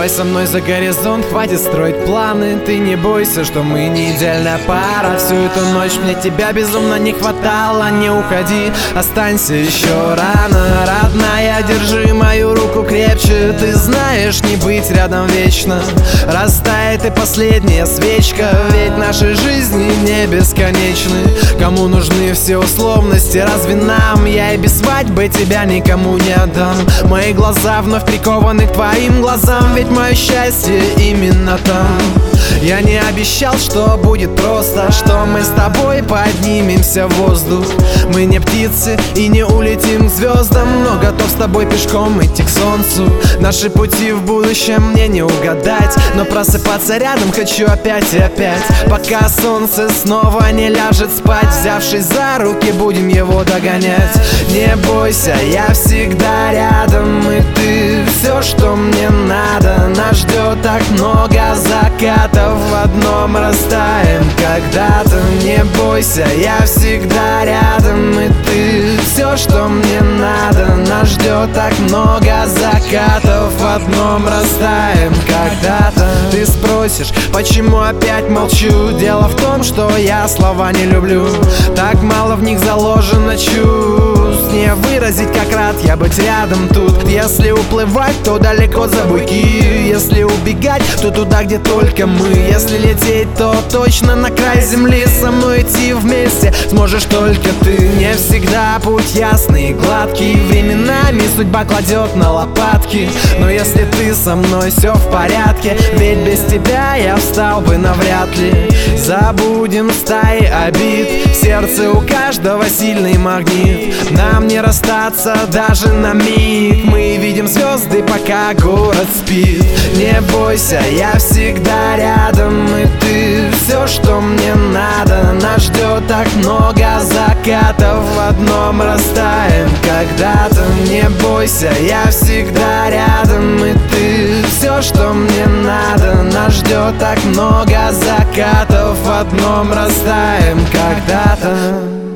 Давай со мной за горизонт, хватит строить планы. Ты не бойся, что мы не идеальная пара. Всю эту ночь мне тебя безумно не хватало. Не уходи, останься еще рано. Родная, держи мою руку крепче. Ты знаешь, не быть рядом вечно. Растает и последняя свечка, ведь наши жизни не бесконечны. Кому нужны все условности, разве нам? Я и без свадьбы тебя никому не отдам. Мои глаза вновь прикованы к твоим глазам, ведь мое счастье именно там. Я не обещал, что будет просто, что мы с тобой поднимемся в воздух. Мы не птицы и не улетим к звездам, но готов с тобой пешком идти к солнцу. Наши пути в будущем мне не угадать, но просыпаться рядом хочу опять и опять. Пока солнце снова не ляжет спать, взявшись за руки, будем его догонять. Не бойся, я всегда рядом, и ты все, что мне надо. Нас ждет так много закатов, в одном растаем когда-то. Не бойся, я всегда рядом, и ты все, что мне надо. Нас ждет так много закатов, в одном растаем когда-то. Ты спросишь, почему опять молчу? Дело в том, что я слова не люблю. Так мало в них заложено чувств. Не выразить, как рад я быть рядом тут. Если уплывать, то далеко за буйки. Если убегать, то туда, где только мы. Если лететь, то точно на край земли. Со мной идти вместе сможешь только ты. Не всегда путь ясный и гладкий, временами судьба кладет на лопатки. Но если ты со мной, все в порядке, ведь без тебя я встал бы навряд ли. Забудем стаи обид, в сердце у каждого сильный магнит. Нам не расстаться даже на миг. Мы видим звезды, пока город спит. Не бойся, я всегда рядом, и ты все, что мне надо. Нас ждет так много закатов, в одном растаем когда-то. Не бойся, я всегда рядом, и ты все, что мне надо. Нас ждет так много закатов, в одном растаем когда-то.